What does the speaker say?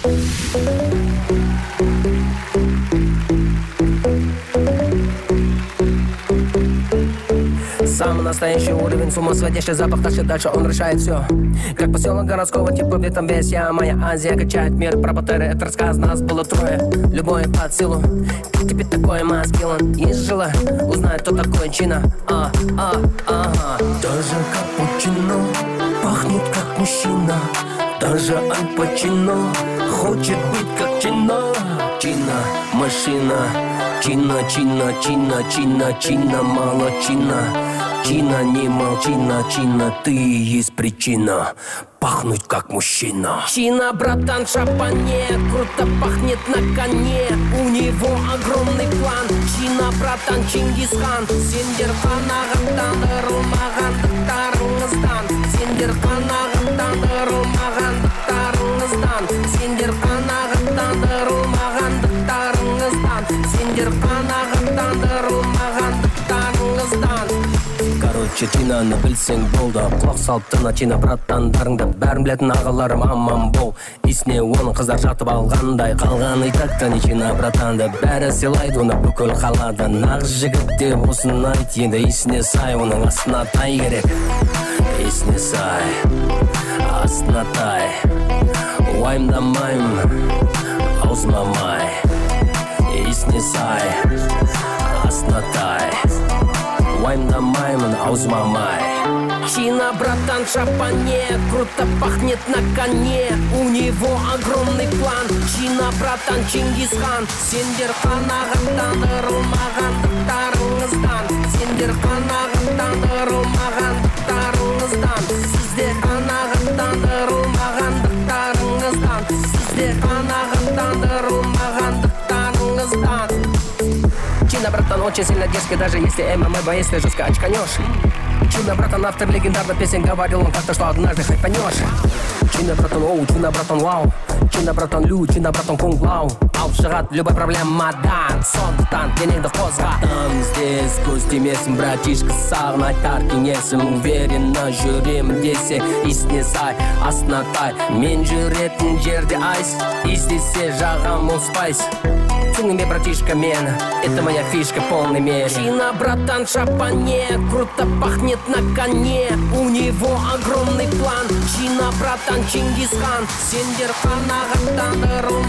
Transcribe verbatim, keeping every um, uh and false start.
Самый настоящий уровень, с ума сводящий запах, тащит дальше, он решает все. Как поселок городского типа, в этом весь я. Моя Азия качает мир, про батареи, это рассказ, нас было трое. Любое под силу, теперь такое маскилан. Есть жила, узнает, кто такой Чина. А, а, ага. Даже капучино пахнет как мужчина. Даже Аль Пачино хочет быть как Чина. Чина, машина. Чина, чина, чина, чина, чина, мало чина. Чина, не молчина, чина, ты есть причина пахнуть как мужчина. Чина, братан, шапане, круто пахнет на коне. У него огромный план. Чина, братан, Чингисхан. Сендерхан, ағаттан ырылмағандықтарыңыздан. Сендерхан, ағаттан ырылмағандықтарыңыздан. Сендерхан, ағаттан ырылмағандықтарыңыздан. Сендерхан, ағаттан ырылмағандықтарыңыздан. Короче, Чинаны білсең болды. Құлақ салып тына Чина браттандарыңды. Бәрін білетін ағаларым аман бол. Есіне оның қыздар жатып алғандай. Қалғаны тақта не Чина братанды. Бәрі сыйлайды оны бүкіл қалада. Нағыз жігіт деп осын айт. Енді есіне сай, оның астына тай керек. Есіне сай, астына тай. Уайымдамайым, аузмамай. Есіне сай, астына тай. Уайымдамаймын, аузмамай. Чина, братан, шапане, круто пахнет на коне. У него огромный план. Чина, братан, Чингисхан. Сендерхан, ағаттан ырылмағандықтарыңыздан. Сендерхан, ағаттан ырылмағандықтарыңыздан. Сіздер ағаттан ырылмағандықтарыңыздан. Сіздер ағаттан ырылмағандықтарыңыздан. Чина, братан, очень сильно дерзкий, даже если ММА боец, ты жестко очканешь. Чина, братан, автор легендарных песен, говорил он как-то, что однажды хайпанешь. Чина, братан, оу, Чина, братан, вау. Чина, братан, лю, Чина, братан, кунг-лау. Алып шығат любой проблемадан. Сондықтан денеңді қозға. Там здесь көз тимесін, братишка, сағын айтар кеңесім. Уверенно жүремін десе, есіне сай, астына тай. Мен жүретін жерде айс, іздесе жағам ол спайс. Ценными, братишка, мен, это моя фишка в полной мере. Чина, братан, шапане, круто пахнет на коне. У него огромный план. Чина, братан, Чингисхан. Сендерхан, ағаттан ырыл